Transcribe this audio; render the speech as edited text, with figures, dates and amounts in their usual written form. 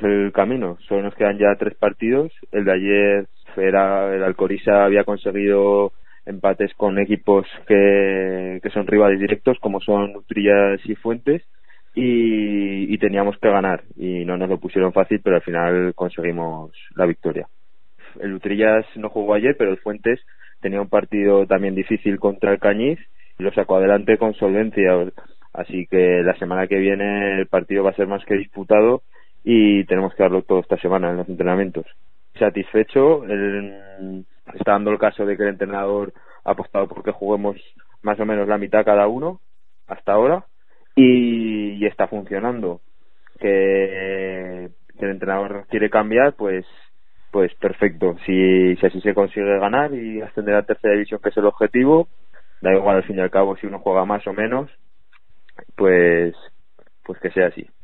el camino. Solo nos quedan ya 3 partidos. El de ayer era el Alcorisa, había conseguido empates con equipos que son rivales directos, como son Utrillas y Fuentes, y teníamos que ganar, y no nos lo pusieron fácil, pero al final conseguimos la victoria. El Utrillas no jugó ayer, pero el Fuentes tenía un partido también difícil contra el Cañiz y lo sacó adelante con solvencia, así que la semana que viene el partido va a ser más que disputado y tenemos que darlo todo esta semana en los entrenamientos. Satisfecho, está dando el caso de que el entrenador ha apostado porque juguemos más o menos la mitad cada uno hasta ahora, y está funcionando. Que el entrenador quiere cambiar, pues perfecto. Si así se consigue ganar y ascender a tercera división, que es el objetivo, da igual al fin y al cabo si uno juega más o menos, pues que sea así.